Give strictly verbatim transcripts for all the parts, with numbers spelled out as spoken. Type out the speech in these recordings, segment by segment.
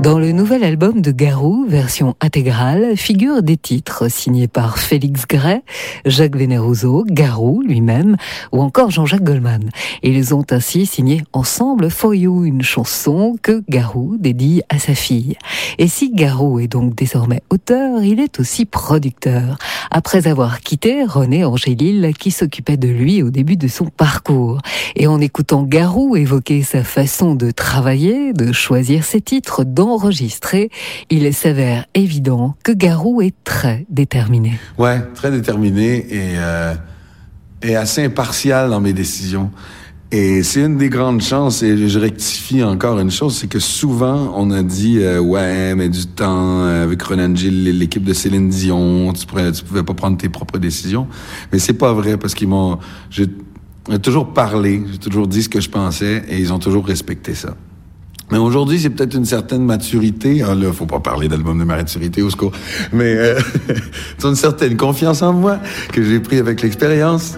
Dans le nouvel album de Garou, version intégrale, figurent des titres signés par Félix Gray, Jacques Veneroso, Garou lui-même, ou encore Jean-Jacques Goldman. Ils ont ainsi signé ensemble For You, une chanson que Garou dédie à sa fille. Et si Garou est donc désormais auteur, il est aussi producteur. Après avoir quitté René Angélil, qui s'occupait de lui au début de son parcours. Et en écoutant Garou évoquer sa façon de travailler, de choisir ses titres, d'enregistrer, il s'avère évident que Garou est très déterminé. Ouais, très déterminé et, euh, et assez impartial dans mes décisions. Et c'est une des grandes chances, et je rectifie encore une chose, c'est que souvent, on a dit euh, « Ouais, mais du temps, euh, avec René Angélil, l'équipe de Céline Dion, tu pourrais, tu pouvais pas prendre tes propres décisions. » Mais c'est pas vrai, parce qu'ils m'ont... J'ai, j'ai toujours parlé, j'ai toujours dit ce que je pensais, et ils ont toujours respecté ça. Mais aujourd'hui, c'est peut-être une certaine maturité. Ah là, faut pas parler d'album de maturité au secours. Mais euh, c'est une certaine confiance en moi que j'ai pris avec l'expérience,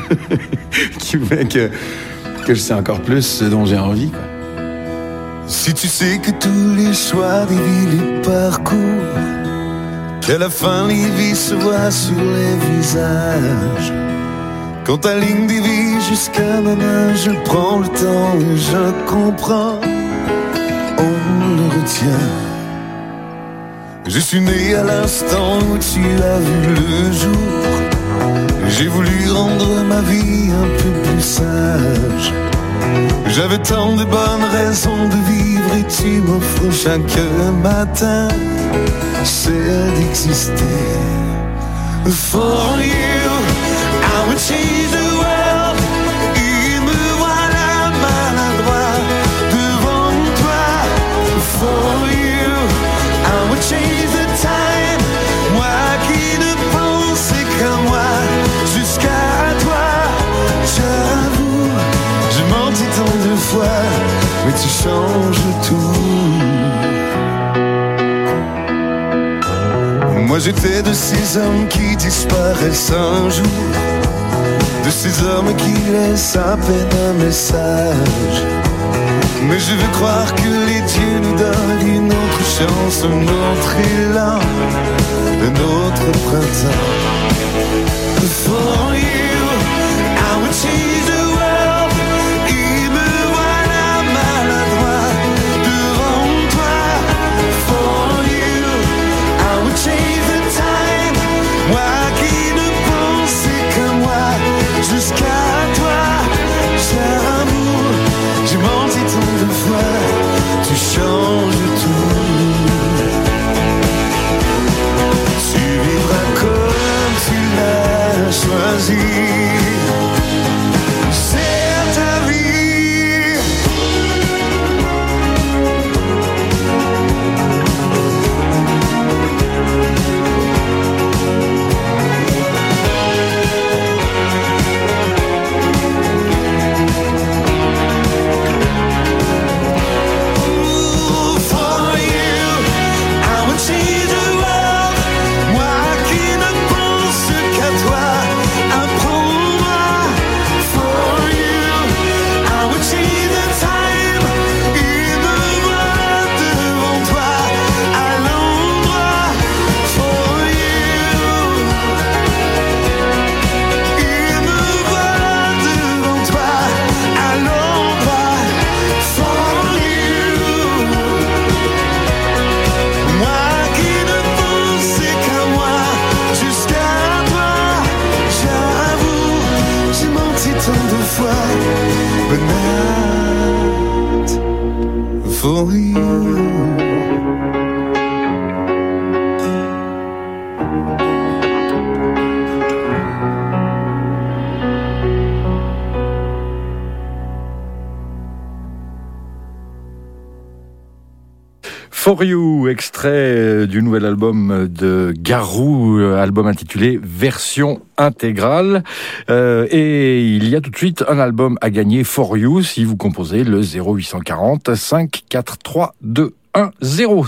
qui fait que que je sais encore plus ce dont j'ai envie, quoi. Si tu sais que tous les choix des vies, les parcours, qu'à la fin les vies se voient sur les visages. Quand ta ligne dévie jusqu'à ma main, je prends le temps et je comprends. On le retient. Je suis né à l'instant où tu as vu le jour. J'ai voulu rendre ma vie un peu plus sage. J'avais tant de bonnes raisons de vivre et tu m'offres chaque matin celle d'exister. For you, I would change the world. Et me voilà maladroit devant toi. For you, I would change the time. Moi qui ne pensais qu'à moi, jusqu'à toi. J'avoue, je mentis tant de fois, mais tu changes tout. Moi j'étais de ces hommes qui disparaissent un jour, de ces hommes qui laissent à peine un message. Mais je veux croire que les dieux nous donnent une autre chance, un autre élan, un autre printemps. For you, I would change the world. Et me voilà maladroit devant toi. For you, I would change the time. Moi qui ne pensais qu'à moi, jusqu'à toi. Cher amour, j'ai menti tant de fois, tu changes tout. Tu vivras comme tu l'as choisi. C'est ta vie. For you. For You, extrait du nouvel album de Garou, album intitulé Version intégrale. Euh, et il y a tout de suite un album à gagner, For You, si vous composez le zéro huit cent quarante, cinq quatre trois deux un zéro.